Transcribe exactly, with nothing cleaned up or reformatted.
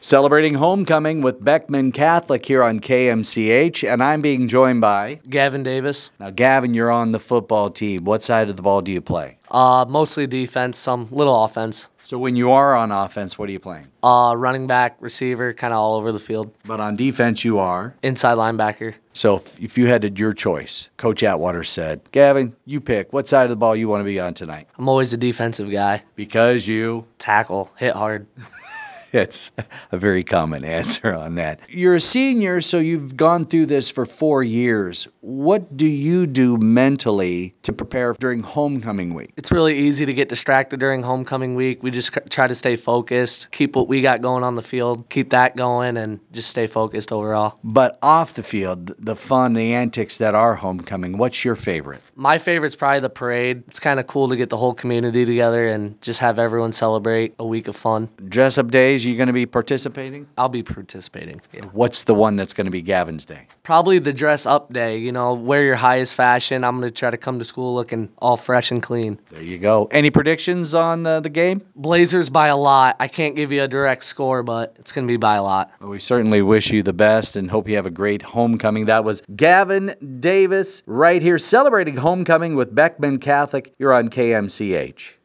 Celebrating homecoming with Beckman Catholic here on K M C H, and I'm being joined by Gavin Davis. Now, Gavin, you're on the football team. What side of the ball do you play? Uh, mostly defense, some little offense. So when you are on offense, what are you playing? Uh, running back, receiver, kind of all over the field. But on defense, you are? Inside linebacker. So if, if you had your choice, Coach Atwater said, Gavin, you pick. What side of the ball you want to be on tonight? I'm always a defensive guy. Because you tackle, hit hard. It's a very common answer on that. You're a senior, so you've gone through this for four years. What do you do mentally to prepare during homecoming week? It's really easy to get distracted during homecoming week. We just try to stay focused, keep what we got going on the field, keep that going, and just stay focused overall. But off the field, the fun, the antics that are homecoming, what's your favorite? My favorite's probably the parade. It's kind of cool to get the whole community together and just have everyone celebrate a week of fun. Dress-up days, you going to be participating? I'll be participating, yeah. What's the one that's going to be Gavin's day? Probably the dress-up day. You know, wear your highest fashion. I'm going to try to come to school looking all fresh and clean. There you go. Any predictions on uh, the game? Blazers by a lot. I can't give you a direct score, but it's going to be by a lot. Well, we certainly wish you the best and hope you have a great homecoming. That was Gavin Davis right here celebrating homecoming with Beckman Catholic. You're on K M C H.